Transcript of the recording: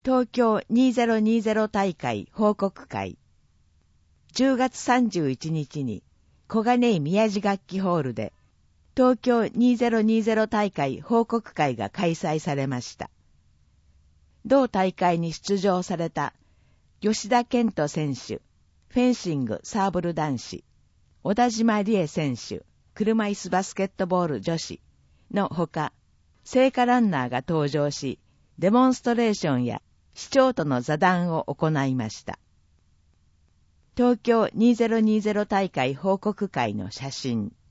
東京2020大会報告会。10月31日に小金井宮地楽器ホールで東京2020大会報告会が開催されました。同大会に出場された吉田健人選手、フェンシングサーブル男子、小田島理恵選手、車椅子バスケットボール女子のほか、聖火ランナーが登場し、デモンストレーションや市長との座談を行いました。東京2020大会報告会の写真。